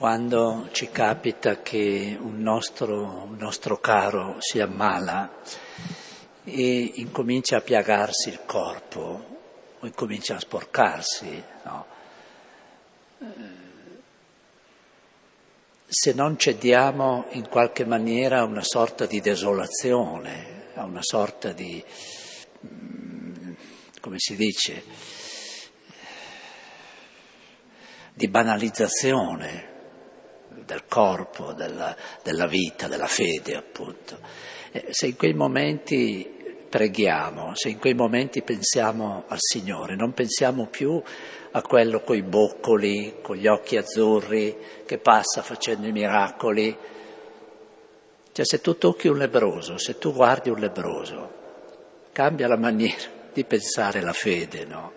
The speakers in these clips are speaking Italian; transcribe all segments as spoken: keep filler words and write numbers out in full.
quando ci capita che un nostro, un nostro caro si ammala e incomincia a piagarsi il corpo o incomincia a sporcarsi, no? Se non cediamo in qualche maniera a una sorta di desolazione, a una sorta di, come si dice, di banalizzazione del corpo, della, della vita, della fede, appunto. Se in quei momenti preghiamo, se in quei momenti pensiamo al Signore, non pensiamo più a quello coi boccoli, con gli occhi azzurri, che passa facendo i miracoli. Cioè, se tu tocchi un lebbroso, se tu guardi un lebbroso, cambia la maniera di pensare la fede, no?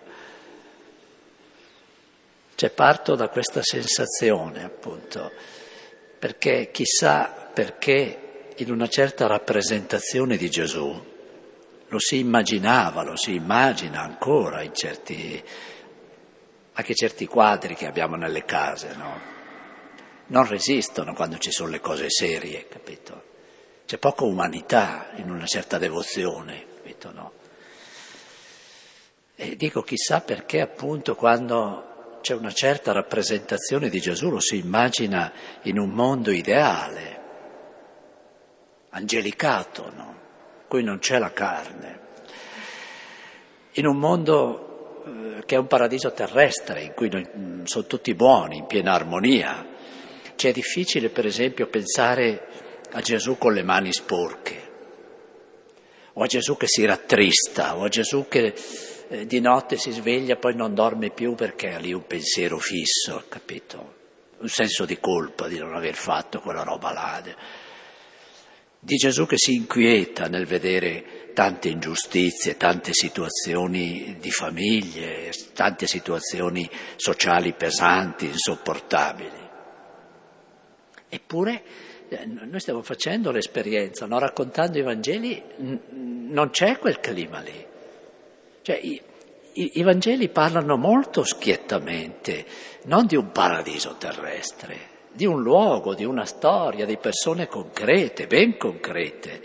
Cioè, parto da questa sensazione, appunto, perché chissà perché in una certa rappresentazione di Gesù lo si immaginava, lo si immagina ancora in certi, anche certi quadri che abbiamo nelle case, no? Non resistono quando ci sono le cose serie, capito? C'è poca umanità in una certa devozione, capito, no? E dico chissà perché appunto quando c'è una certa rappresentazione di Gesù lo si immagina in un mondo ideale, angelicato, no? In cui non c'è la carne, in un mondo eh, che è un paradiso terrestre, in cui noi, sono tutti buoni, in piena armonia. C'è difficile, per esempio, pensare a Gesù con le mani sporche, o a Gesù che si rattrista, o a Gesù che eh, di notte si sveglia e poi non dorme più perché ha lì un pensiero fisso, capito? Un senso di colpa di non aver fatto quella roba là. Di Gesù che si inquieta nel vedere tante ingiustizie, tante situazioni di famiglie, tante situazioni sociali pesanti, insopportabili. Eppure noi stiamo facendo l'esperienza, no? Raccontando i Vangeli non c'è quel clima lì. Cioè, i, i, i Vangeli parlano molto schiettamente, non di un paradiso terrestre, di un luogo, di una storia, di persone concrete, ben concrete.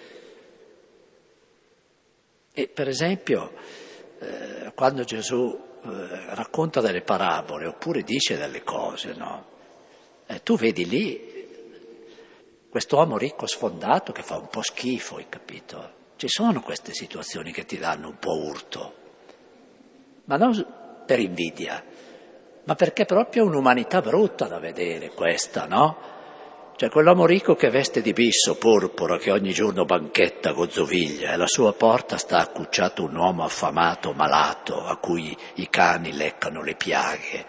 E per esempio, eh, quando Gesù eh, racconta delle parabole oppure dice delle cose, no? Eh, tu vedi lì quest'uomo ricco sfondato che fa un po' schifo, hai capito? Ci sono queste situazioni che ti danno un po' urto, ma non per invidia, ma perché proprio è un'umanità brutta da vedere questa, no? Cioè quell'uomo ricco che veste di bisso, porpora, che ogni giorno banchetta gozzoviglia e alla sua porta sta accucciato un uomo affamato, malato, a cui i cani leccano le piaghe.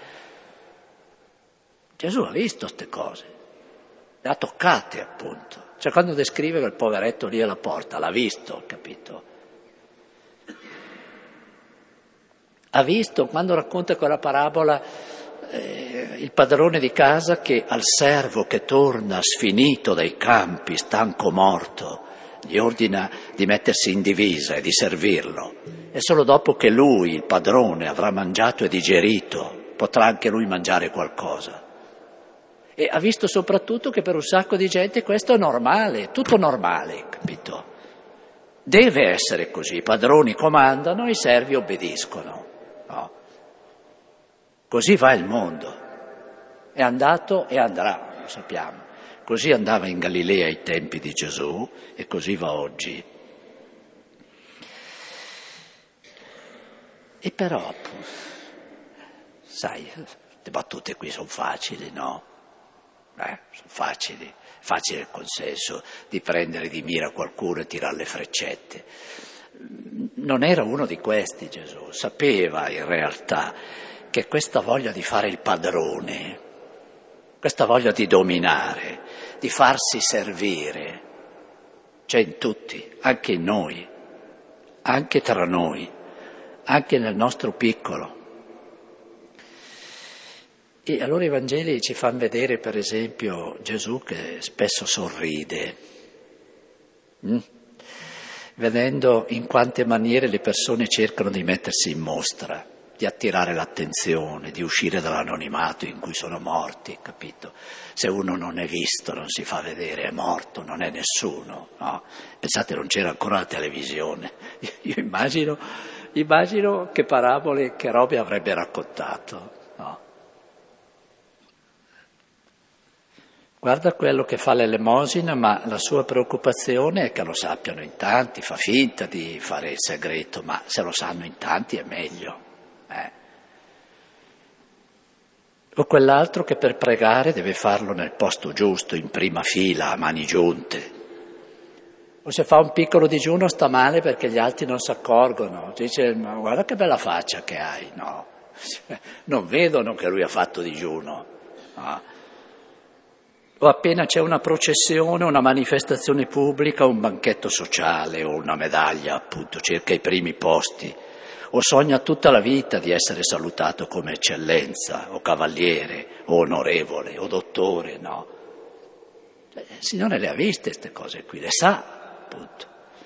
Gesù ha visto queste cose, le ha toccate appunto. Cioè quando descrive quel poveretto lì alla porta, l'ha visto, capito? Ha visto, quando racconta quella parabola, eh, il padrone di casa che al servo che torna sfinito dai campi, stanco morto, gli ordina di mettersi in divisa e di servirlo. E solo dopo che lui, il padrone, avrà mangiato e digerito, potrà anche lui mangiare qualcosa. E ha visto soprattutto che per un sacco di gente questo è normale, tutto normale, capito? Deve essere così, i padroni comandano, i servi obbediscono. No. Così va il mondo, è andato e andrà, lo sappiamo. Così andava in Galilea ai tempi di Gesù e così va oggi. E però, sai, le battute qui sono facili, no? Eh, sono facili, facile il consenso di prendere di mira qualcuno e tirare le freccette. Non era uno di questi Gesù, sapeva in realtà che questa voglia di fare il padrone, questa voglia di dominare, di farsi servire, c'è in tutti, anche in noi, anche tra noi, anche nel nostro piccolo. E allora i Vangeli ci fanno vedere, per esempio, Gesù che spesso sorride, hm? vedendo in quante maniere le persone cercano di mettersi in mostra. di attirare l'attenzione, di uscire dall'anonimato in cui sono morti, capito? Se uno non è visto, non si fa vedere, è morto, non è nessuno, no? Pensate, non c'era ancora la televisione. Io immagino, immagino che parabole, che robe avrebbe raccontato, no? Guarda quello che fa l'elemosina, ma la sua preoccupazione è che lo sappiano in tanti, fa finta di fare il segreto, ma se lo sanno in tanti è meglio. Eh. O quell'altro che per pregare deve farlo nel posto giusto, in prima fila, a mani giunte. O se fa un piccolo digiuno sta male perché gli altri non si accorgono. Dice, ma guarda che bella faccia che hai. No, non vedono che lui ha fatto digiuno. No. O appena c'è una processione, una manifestazione pubblica, un banchetto sociale o una medaglia, appunto, cerca i primi posti. O sogna tutta la vita di essere salutato come eccellenza, o cavaliere, o onorevole, o dottore, no. Il Signore le ha viste queste cose qui, le sa, appunto.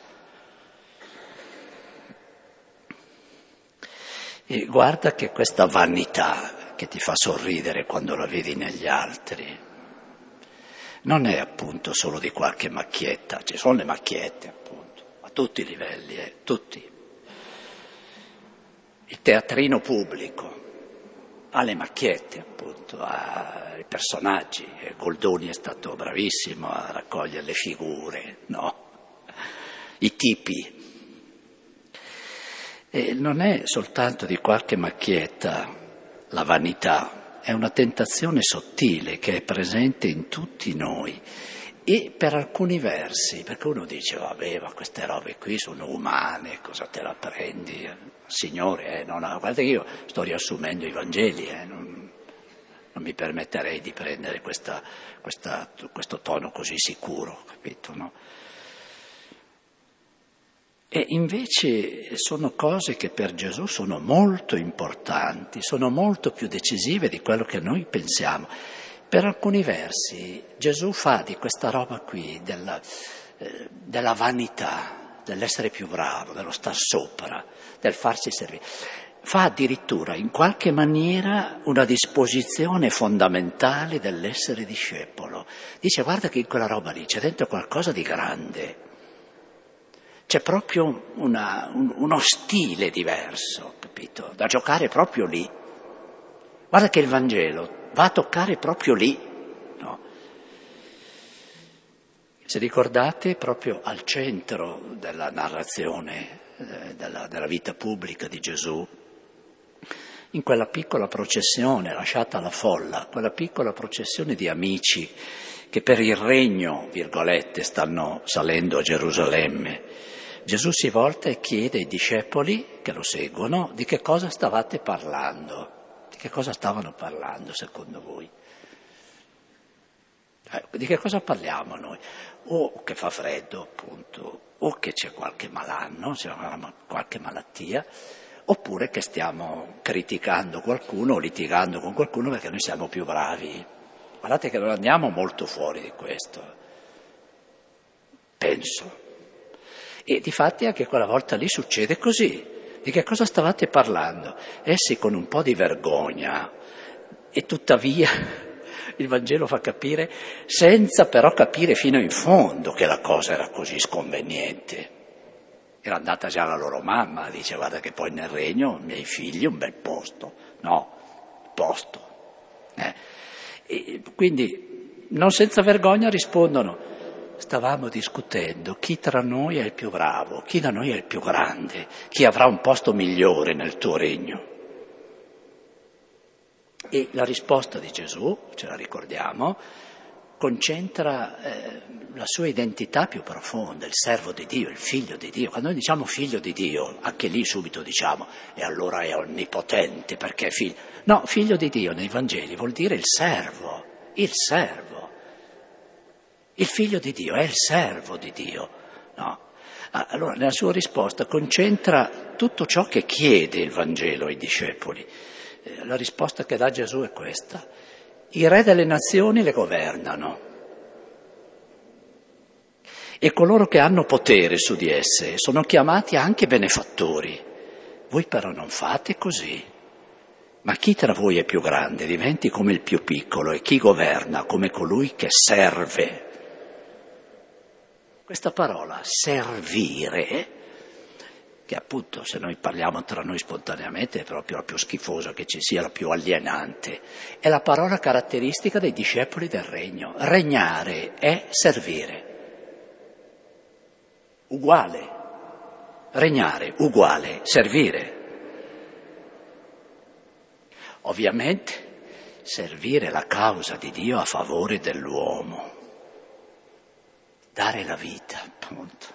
E guarda che questa vanità che ti fa sorridere quando la vedi negli altri non è appunto solo di qualche macchietta, ci sono le macchiette appunto, a tutti i livelli, eh, tutti. Il teatrino pubblico ha le macchiette appunto, ha i personaggi, e Goldoni è stato bravissimo a raccogliere le figure, no? I tipi. E non è soltanto di qualche macchietta la vanità, è una tentazione sottile che è presente in tutti noi e per alcuni versi, perché uno dice vabbè ma queste robe qui sono umane, cosa te la prendi? Signore, eh, non, guarda che io sto riassumendo i Vangeli, eh, non, non mi permetterei di prendere questa, questa, questo tono così sicuro, capito, no? E invece sono cose che per Gesù sono molto importanti, sono molto più decisive di quello che noi pensiamo. Per alcuni versi Gesù fa di questa roba qui, della, eh, della vanità, dell'essere più bravo, dello star sopra, del farsi servire, fa addirittura in qualche maniera una disposizione fondamentale dell'essere discepolo. Dice guarda che in quella roba lì c'è dentro qualcosa di grande. C'è proprio una, un, uno stile diverso, capito? Da giocare proprio lì. Guarda che il Vangelo va a toccare proprio lì, no? Se ricordate, proprio al centro della narrazione eh, della, della vita pubblica di Gesù, in quella piccola processione lasciata alla folla, quella piccola processione di amici che per il regno, virgolette, stanno salendo a Gerusalemme, Gesù si volta e chiede ai discepoli che lo seguono di che cosa stavate parlando, di che cosa stavano parlando secondo voi. Eh, di che cosa parliamo noi? O che fa freddo, appunto, o che c'è qualche malanno, c'è qualche malattia, oppure che stiamo criticando qualcuno o litigando con qualcuno perché noi siamo più bravi. Guardate che non andiamo molto fuori di questo, penso. E difatti anche quella volta lì succede così. Di che cosa stavate parlando? Essi con un po' di vergogna e tuttavia il Vangelo fa capire, senza però capire fino in fondo che la cosa era così sconveniente. Era andata già la loro mamma, dice guarda che poi nel regno i miei figli un bel posto. No, posto. Eh. E quindi non senza vergogna rispondono. Stavamo discutendo chi tra noi è il più bravo, chi da noi è il più grande, chi avrà un posto migliore nel tuo regno. E la risposta di Gesù, ce la ricordiamo, concentra eh, la sua identità più profonda, il servo di Dio, il figlio di Dio. Quando noi diciamo figlio di Dio, anche lì subito diciamo, e allora è onnipotente perché è figlio. No, figlio di Dio nei Vangeli vuol dire il servo, il servo. Il figlio di Dio è il servo di Dio, no? Allora, nella sua risposta concentra tutto ciò che chiede il Vangelo ai discepoli. La risposta che dà Gesù è questa. I re delle nazioni le governano e coloro che hanno potere su di esse sono chiamati anche benefattori. Voi però non fate così. Ma chi tra voi è più grande diventi come il più piccolo e chi governa come colui che serve. Questa parola servire, che appunto se noi parliamo tra noi spontaneamente è proprio la più schifosa che ci sia, la più alienante, è la parola caratteristica dei discepoli del regno. Regnare è servire. Uguale. Regnare, uguale, servire. Ovviamente servire la causa di Dio a favore dell'uomo. Dare la vita, appunto.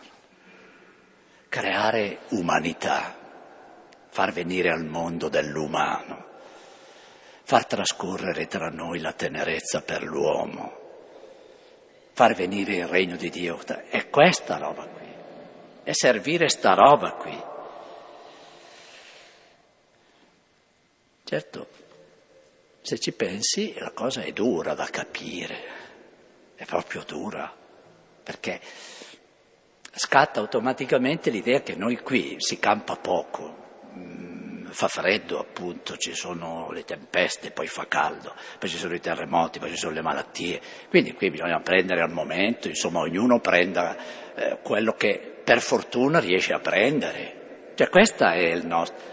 Creare umanità, far venire al mondo dell'umano, far trascorrere tra noi la tenerezza per l'uomo, far venire il regno di Dio. È questa roba qui, è servire sta roba qui. Certo, se ci pensi la cosa è dura da capire, è proprio dura, perché scatta automaticamente l'idea che noi qui si campa poco, mm, fa freddo appunto, ci sono le tempeste, poi fa caldo, poi ci sono i terremoti, poi ci sono le malattie, quindi qui bisogna prendere al momento, insomma ognuno prenda eh, quello che per fortuna riesce a prendere, cioè questo è il nostro...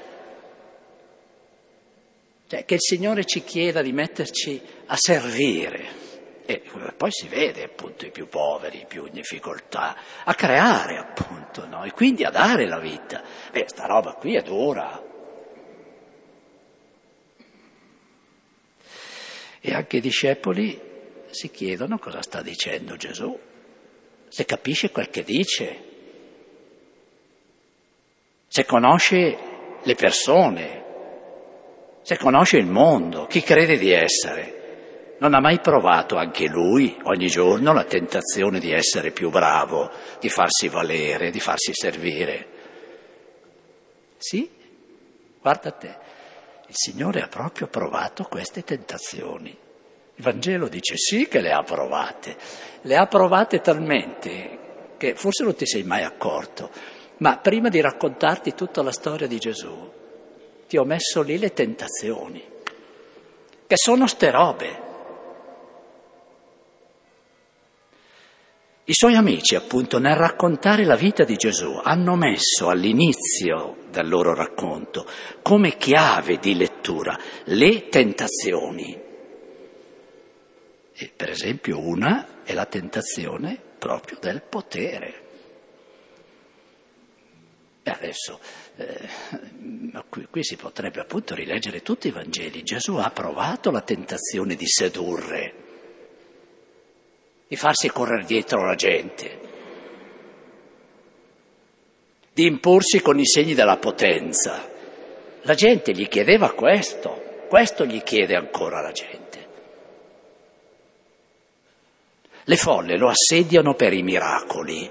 Cioè che il Signore ci chieda di metterci a servire, e poi si vede appunto i più poveri, i più in difficoltà, a creare appunto, no? E quindi a dare la vita. Beh, sta roba qui è dura. E anche i discepoli si chiedono cosa sta dicendo Gesù, se capisce quel che dice, se conosce le persone, se conosce il mondo, chi crede di essere. Non ha mai provato anche lui, ogni giorno, la tentazione di essere più bravo, di farsi valere, di farsi servire? Sì, guarda te, il Signore ha proprio provato queste tentazioni. Il Vangelo dice sì che le ha provate, le ha provate talmente che forse non ti sei mai accorto, ma prima di raccontarti tutta la storia di Gesù, ti ho messo lì le tentazioni, che sono ste robe. I suoi amici, appunto, nel raccontare la vita di Gesù, hanno messo all'inizio del loro racconto, come chiave di lettura, le tentazioni. E, per esempio, una è la tentazione proprio del potere. E adesso, eh, qui, qui si potrebbe appunto rileggere tutti i Vangeli. Gesù ha provato la tentazione di sedurre, di farsi correre dietro la gente, di imporsi con i segni della potenza. La gente gli chiedeva questo, questo gli chiede ancora la gente. Le folle lo assediano per i miracoli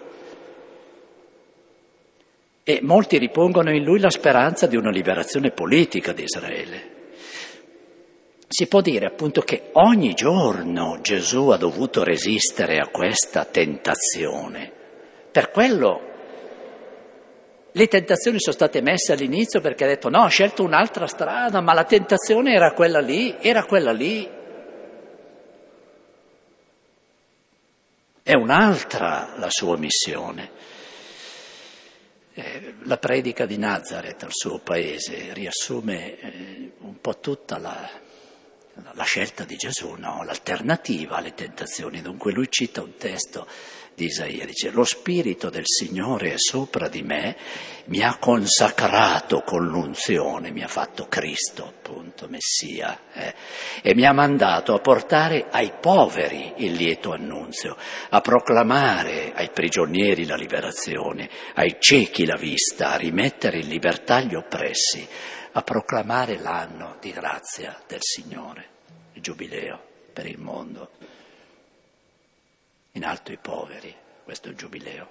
e molti ripongono in lui la speranza di una liberazione politica di Israele. Si può dire appunto che ogni giorno Gesù ha dovuto resistere a questa tentazione. Per quello le tentazioni sono state messe all'inizio, perché ha detto no, ho scelto un'altra strada, ma la tentazione era quella lì, era quella lì. È un'altra la sua missione. Eh, la predica di Nazareth al suo paese riassume eh, un po' tutta la... la scelta di Gesù, no? L'alternativa alle tentazioni. Dunque lui cita un testo di Isaia, dice: lo Spirito del Signore è sopra di me, mi ha consacrato con l'unzione, mi ha fatto Cristo, appunto, Messia, eh? E mi ha mandato a portare ai poveri il lieto annunzio, a proclamare ai prigionieri la liberazione, ai ciechi la vista, a rimettere in libertà gli oppressi, a proclamare l'anno di grazia del Signore, il giubileo per il mondo. In alto i poveri, questo è il giubileo.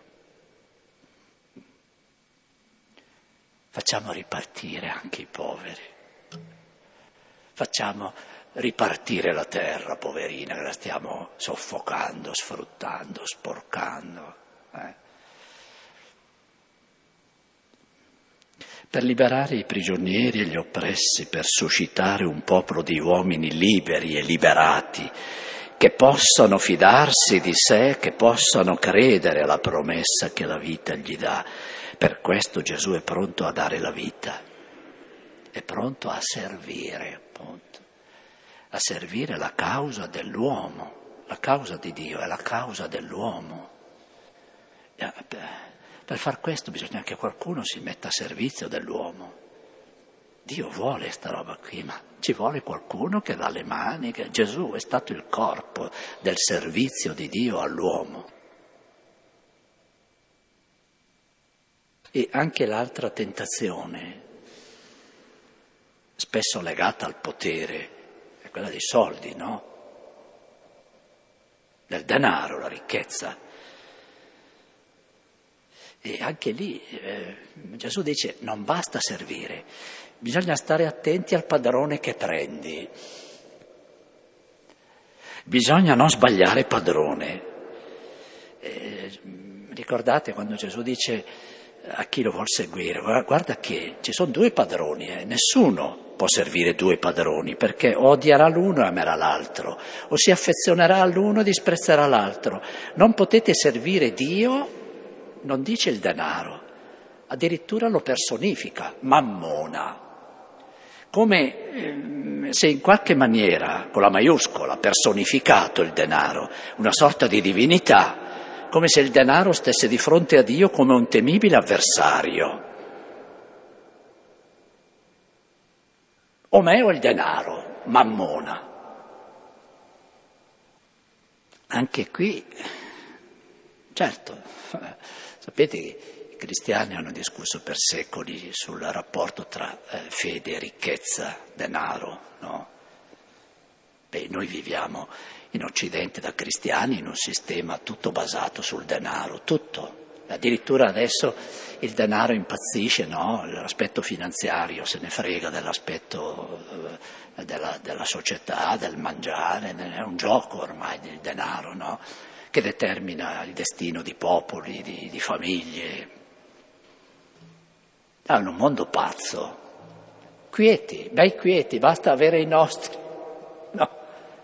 Facciamo ripartire anche i poveri. Facciamo ripartire la terra, poverina, che la stiamo soffocando, sfruttando, sporcando. Eh? per liberare i prigionieri e gli oppressi, per suscitare un popolo di uomini liberi e liberati, che possano fidarsi di sé, che possano credere alla promessa che la vita gli dà. Per questo Gesù è pronto a dare la vita, è pronto a servire, appunto, a servire la causa dell'uomo. La causa di Dio è la causa dell'uomo. Per far questo bisogna che qualcuno si metta a servizio dell'uomo. Dio vuole sta roba qui, ma ci vuole qualcuno che dà le mani, che Gesù è stato il corpo del servizio di Dio all'uomo. E anche l'altra tentazione, spesso legata al potere, è quella dei soldi, no? Del denaro, la ricchezza. E anche lì eh, Gesù dice non basta servire, bisogna stare attenti al padrone che prendi, bisogna non sbagliare padrone. Eh, ricordate quando Gesù dice a chi lo vuol seguire, guarda che ci sono due padroni, eh, nessuno può servire due padroni, perché o odierà l'uno e amerà l'altro, o si affezionerà all'uno e disprezzerà l'altro. Non potete servire Dio, non dice il denaro, addirittura lo personifica, mammona, come ehm, se in qualche maniera, con la maiuscola, personificato il denaro, una sorta di divinità, come se il denaro stesse di fronte a Dio come un temibile avversario. O me o il denaro, mammona. Anche qui, certo, sapete che i cristiani hanno discusso per secoli sul rapporto tra eh, fede, ricchezza, denaro, no? Beh, noi viviamo in Occidente da cristiani in un sistema tutto basato sul denaro, tutto. Addirittura adesso il denaro impazzisce, no? L'aspetto finanziario se ne frega dell'aspetto eh, della, della società, del mangiare, è un gioco ormai il denaro, no? Che determina il destino di popoli, di, di famiglie. È un mondo pazzo. Quieti, bei quieti, basta avere i nostri. No.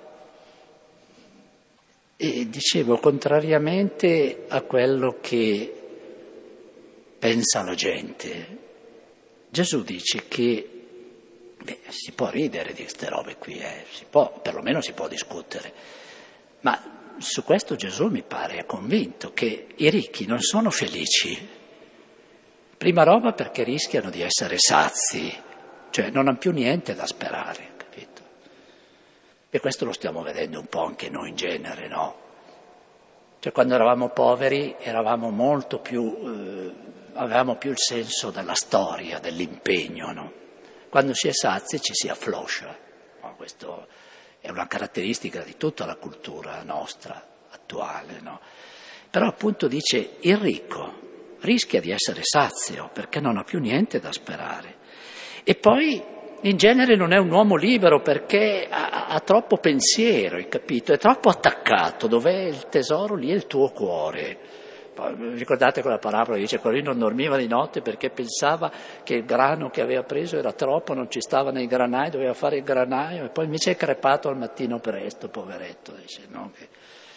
E dicevo, contrariamente a quello che pensa la gente, Gesù dice che beh, si può ridere di queste robe qui, eh, si può, perlomeno si può discutere, ma su questo Gesù mi pare è convinto che i ricchi non sono felici. Prima roba perché rischiano di essere sazi, cioè non hanno più niente da sperare, capito? E questo lo stiamo vedendo un po' anche noi in genere, no? Cioè quando eravamo poveri eravamo molto più, eh, avevamo più il senso della storia, dell'impegno, no? Quando si è sazi ci si affloscia, no? Questo è una caratteristica di tutta la cultura nostra attuale, no? Però appunto dice il ricco rischia di essere sazio perché non ha più niente da sperare. E poi in genere non è un uomo libero perché ha, ha troppo pensiero, hai capito? È troppo attaccato, dov'è il tesoro lì è il tuo cuore. Poi, ricordate quella parabola che dice quello non dormiva di notte perché pensava che il grano che aveva preso era troppo, non ci stava nei granai, doveva fare il granaio e poi invece è crepato al mattino presto, poveretto, dice, no? Che...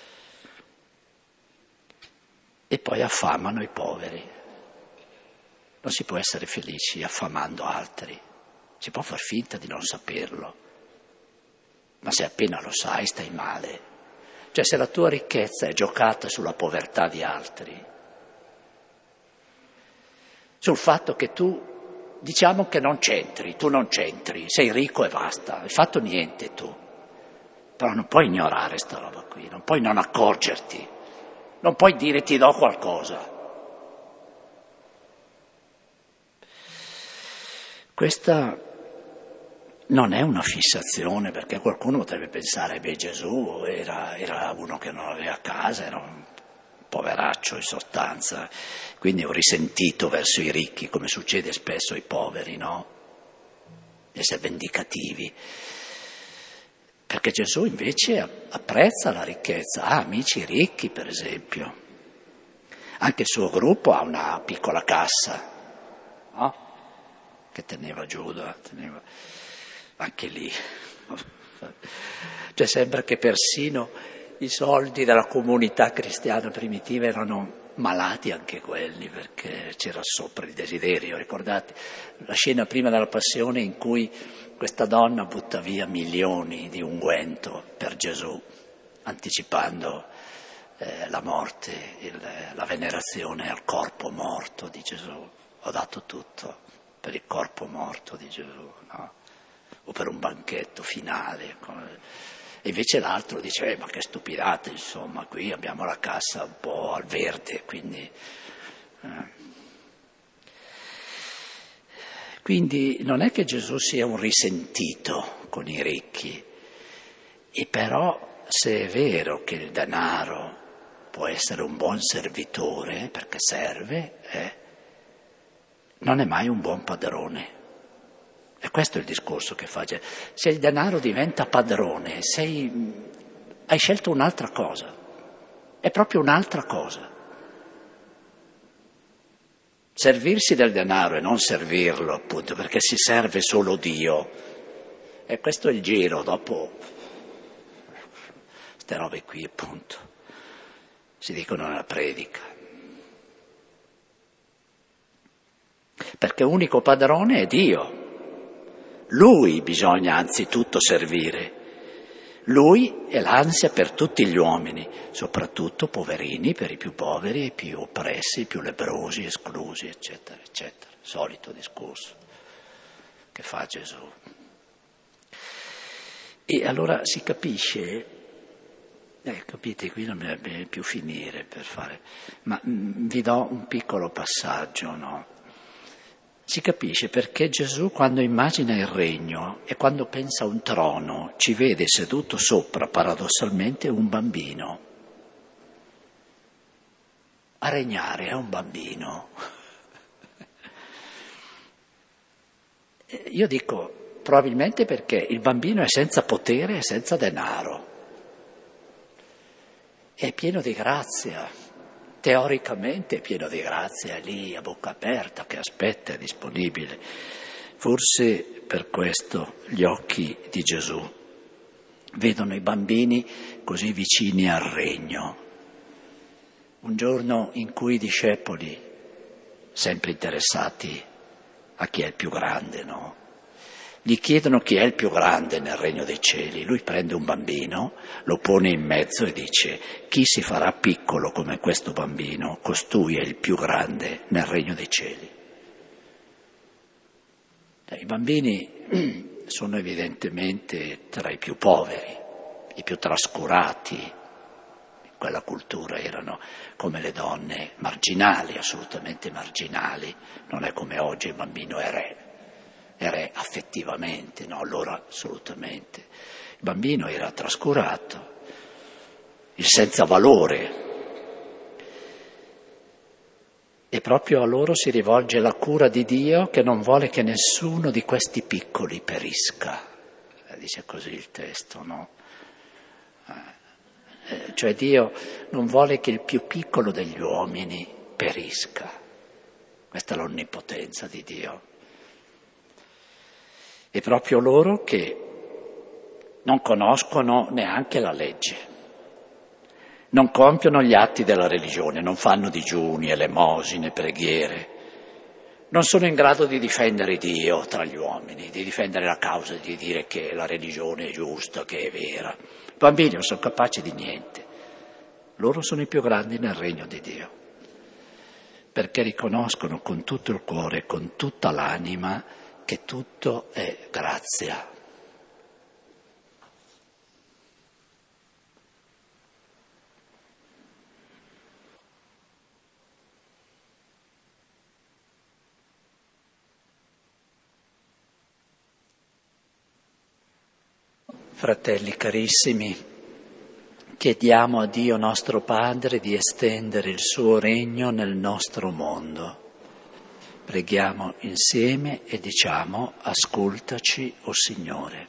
E poi affamano i poveri. Non si può essere felici affamando altri. Si può far finta di non saperlo, ma se appena lo sai stai male. Cioè se la tua ricchezza è giocata sulla povertà di altri, sul fatto che tu, diciamo che non c'entri, tu non c'entri, sei ricco e basta, hai fatto niente tu, però non puoi ignorare sta roba qui, non puoi non accorgerti, non puoi dire ti do qualcosa. Questa non è una fissazione, perché qualcuno potrebbe pensare, beh Gesù era, era uno che non aveva casa, era un poveraccio in sostanza, quindi un risentito verso i ricchi, come succede spesso ai poveri, no? Essere vendicativi. Perché Gesù invece apprezza la ricchezza, ha amici ricchi per esempio, anche il suo gruppo ha una piccola cassa, no? che teneva Giuda, teneva anche lì. Cioè sembra che persino i soldi della comunità cristiana primitiva erano malati anche quelli, perché c'era sopra il desiderio. Ricordate la scena prima della passione in cui questa donna butta via milioni di unguento per Gesù, anticipando eh, la morte, il, la venerazione al corpo morto di Gesù. Ho dato tutto per il corpo morto di Gesù, no? O per un banchetto finale. E invece l'altro dice, eh, ma che stupidate, insomma, qui abbiamo la cassa un po' al verde, quindi... Eh. Quindi non è che Gesù sia un risentito con i ricchi, e però se è vero che il denaro può essere un buon servitore, perché serve, eh, non è mai un buon padrone. E questo è il discorso che fa. Se il denaro diventa padrone, sei, hai scelto un'altra cosa, è proprio un'altra cosa. Servirsi del denaro e non servirlo, appunto, perché si serve solo Dio. E questo è il giro, dopo queste robe qui, appunto, si dicono nella predica. Perché unico padrone è Dio. Lui bisogna anzitutto servire. Lui è l'ansia per tutti gli uomini, soprattutto poverini, per i più poveri, i più oppressi, i più lebbrosi, esclusi, eccetera, eccetera. Solito discorso che fa Gesù. E allora si capisce, eh, capite, qui non mi deve più finire per fare, ma mh, vi do un piccolo passaggio, no? Si capisce perché Gesù, quando immagina il regno e quando pensa a un trono, ci vede seduto sopra, paradossalmente, un bambino. A regnare è un bambino. Io dico, probabilmente perché il bambino è senza potere e senza denaro. È pieno di grazia. Teoricamente è pieno di grazia, è lì a bocca aperta, che aspetta, è disponibile. Forse per questo gli occhi di Gesù vedono i bambini così vicini al regno. Un giorno in cui i discepoli, sempre interessati a chi è il più grande, no? Gli chiedono chi è il più grande nel regno dei cieli. Lui prende un bambino, lo pone in mezzo e dice: chi si farà piccolo come questo bambino, costui è il più grande nel regno dei cieli. I bambini sono evidentemente tra i più poveri, i più trascurati. In quella cultura erano come le donne marginali, assolutamente marginali. Non è come oggi il bambino è re. Era affettivamente, no, allora assolutamente. Il bambino era trascurato, il senza valore. E proprio a loro si rivolge la cura di Dio, che non vuole che nessuno di questi piccoli perisca. Eh, dice così il testo, no? Eh, cioè Dio non vuole che il più piccolo degli uomini perisca. Questa è l'onnipotenza di Dio. E proprio loro che non conoscono neanche la legge, non compiono gli atti della religione, non fanno digiuni, elemosine, preghiere, non sono in grado di difendere Dio tra gli uomini, di difendere la causa, di dire che la religione è giusta, che è vera. I bambini non sono capaci di niente, loro sono i più grandi nel regno di Dio, perché riconoscono con tutto il cuore, con tutta l'anima, che tutto è grazia. Fratelli carissimi, chiediamo a Dio nostro Padre di estendere il suo regno nel nostro mondo. Preghiamo insieme e diciamo: ascoltaci, o Signore.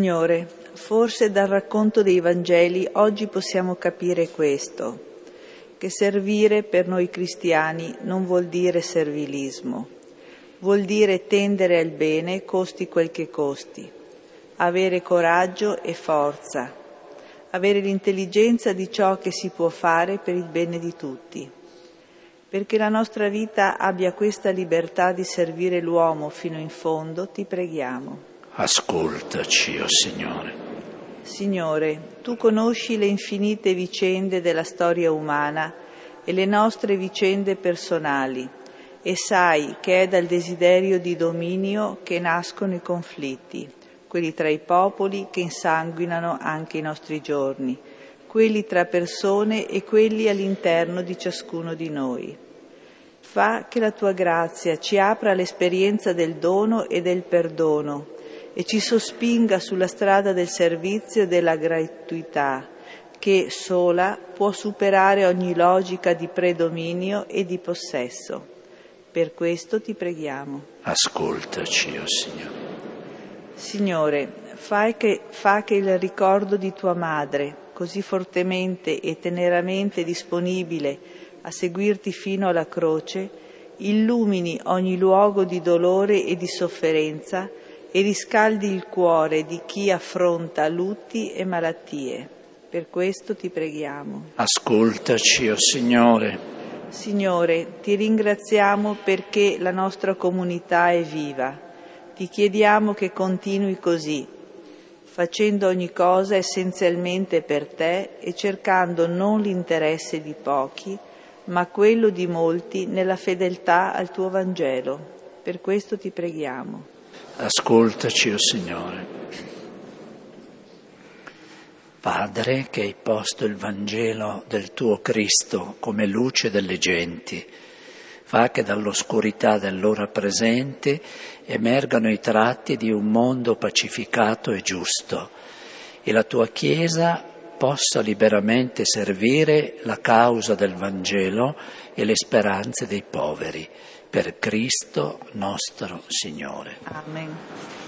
Signore, forse dal racconto dei Vangeli oggi possiamo capire questo. che servire per noi cristiani non vuol dire servilismo, vuol dire tendere al bene costi quel che costi, avere coraggio e forza, avere l'intelligenza di ciò che si può fare per il bene di tutti. Perché la nostra vita abbia questa libertà di servire l'uomo fino in fondo, ti preghiamo. Ascoltaci, o oh Signore. Signore, Tu conosci le infinite vicende della storia umana e le nostre vicende personali e sai che è dal desiderio di dominio che nascono i conflitti, quelli tra i popoli che insanguinano anche i nostri giorni, quelli tra persone e quelli all'interno di ciascuno di noi. Fa che la Tua grazia ci apra all'esperienza del dono e del perdono e ci sospinga sulla strada del servizio e della gratuità, che sola può superare ogni logica di predominio e di possesso. Per questo ti preghiamo. Ascoltaci, o oh Signore. Signore, fai che, fa che il ricordo di Tua Madre, così fortemente e teneramente disponibile a seguirti fino alla croce, illumini ogni luogo di dolore e di sofferenza e riscaldi il cuore di chi affronta lutti e malattie. Per questo ti preghiamo. Ascoltaci, o oh Signore. Signore, ti ringraziamo perché la nostra comunità è viva. Ti chiediamo che continui così, facendo ogni cosa essenzialmente per Te e cercando non l'interesse di pochi, ma quello di molti nella fedeltà al Tuo Vangelo. Per questo ti preghiamo. Ascoltaci, o oh Signore. Padre, che hai posto il Vangelo del Tuo Cristo come luce delle genti, fa che dall'oscurità dell'ora presente emergano i tratti di un mondo pacificato e giusto e la Tua Chiesa possa liberamente servire la causa del Vangelo e le speranze dei poveri. Per Cristo nostro Signore. Amen.